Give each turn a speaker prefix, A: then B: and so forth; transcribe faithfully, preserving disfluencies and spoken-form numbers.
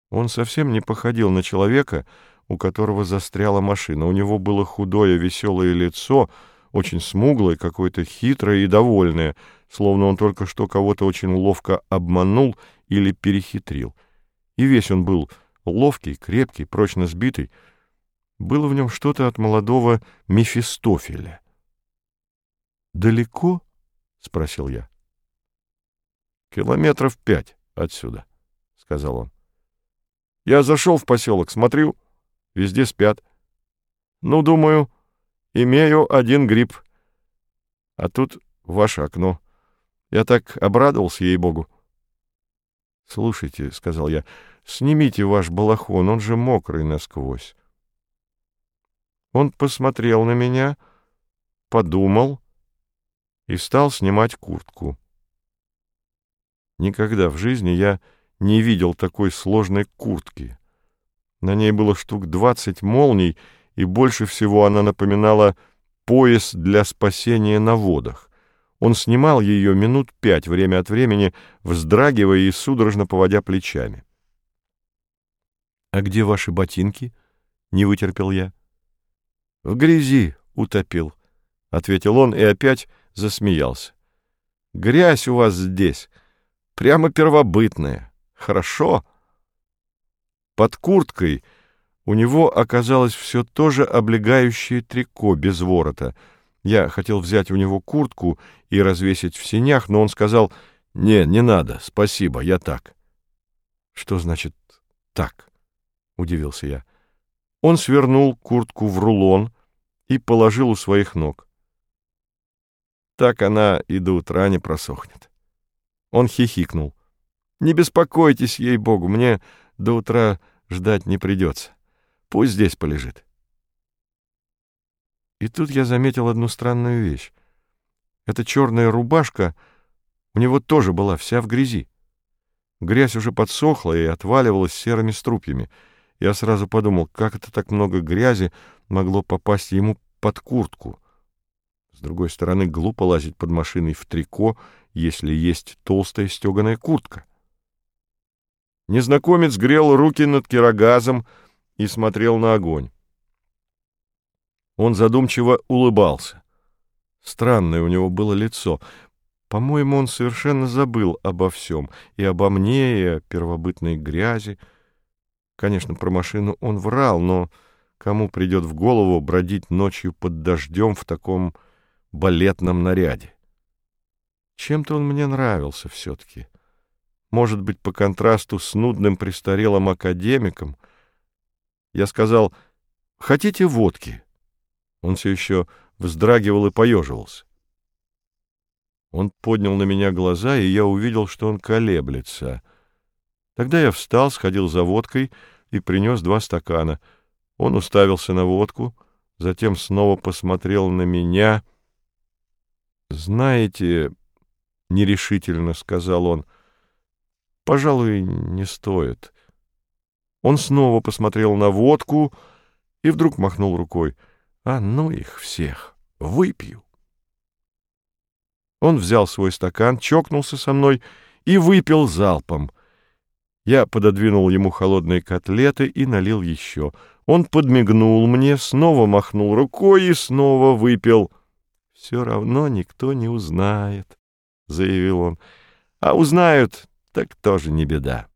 A: Он совсем не походил на человека, у которого застряла машина. У него было худое, веселое лицо, очень смуглое, какое-то хитрое и довольное, словно он только что кого-то очень ловко обманул или перехитрил. И весь он был ловкий, крепкий, прочно сбитый. Было в нем что-то от молодого Мефистофеля. «Далеко?» — спросил я. «Километров пять отсюда», — сказал он. «Я зашел в поселок, смотрю, везде спят. Ну, думаю, имею один гриб. А тут ваше окно. Я так обрадовался, ей-богу». «Слушайте», — сказал я, — «снимите ваш балахон, он же мокрый насквозь». Он посмотрел на меня, подумал и стал снимать куртку. Никогда в жизни я не видел такой сложной куртки. На ней было штук двадцать молний, и больше всего она напоминала пояс для спасения на водах. Он снимал ее минут пять время от времени, вздрагивая и судорожно поводя плечами. «А где ваши ботинки?» — не вытерпел я. «В грязи утопил», — ответил он и опять засмеялся. «Грязь у вас здесь, прямо первобытная. Хорошо». Под курткой у него оказалось все то же облегающее трико без ворота. Я хотел взять у него куртку и развесить в сенях, но он сказал: «Не, не надо, спасибо, я так». «Что значит «так»?» — удивился я. Он свернул куртку в рулон и положил у своих ног. «Так она и до утра не просохнет». Он хихикнул. «Не беспокойтесь, ей-богу, мне до утра ждать не придется. Пусть здесь полежит». И тут я заметил одну странную вещь. Эта черная рубашка у него тоже была вся в грязи. Грязь уже подсохла и отваливалась серыми струпьями. Я сразу подумал, как это так много грязи могло попасть ему под куртку. С другой стороны, глупо лазить под машиной в трико, если есть толстая стеганая куртка. Незнакомец грел руки над кирогазом и смотрел на огонь. Он задумчиво улыбался. Странное у него было лицо. По-моему, он совершенно забыл обо всем, и обо мне, и о первобытной грязи. Конечно, про машину он врал, но кому придет в голову бродить ночью под дождем в таком балетном наряде? Чем-то он мне нравился все-таки. Может быть, по контрасту с нудным престарелым академиком. Я сказал: «Хотите водки?» Он все еще вздрагивал и поеживался. Он поднял на меня глаза, и я увидел, что он колеблется. Тогда я встал, сходил за водкой и принес два стакана. Он уставился на водку, затем снова посмотрел на меня. «Знаете, — нерешительно сказал он, — пожалуй, не стоит». Он снова посмотрел на водку и вдруг махнул рукой. «А ну их всех! Выпью!» Он взял свой стакан, чокнулся со мной и выпил залпом. Я пододвинул ему холодные котлеты и налил еще. Он подмигнул мне, снова махнул рукой и снова выпил. «Все равно никто не узнает», — заявил он. «А узнают, так тоже не беда».